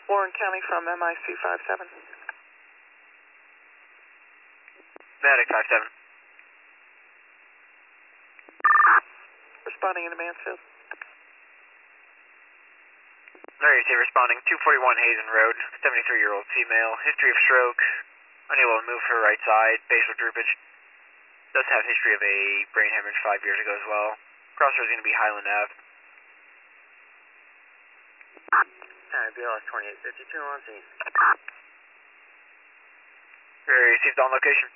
Warren County from MIC 57. Medic 57. Responding into Mansfield. Larry, say responding, 241 Hazen Road, 73-year-old female, history of stroke, unable to move her right side, facial droopage. Does have history of a brain hemorrhage 5 years ago as well. Crossroads going to be Highland Ave. BLS 2852 on scene. Very received on location.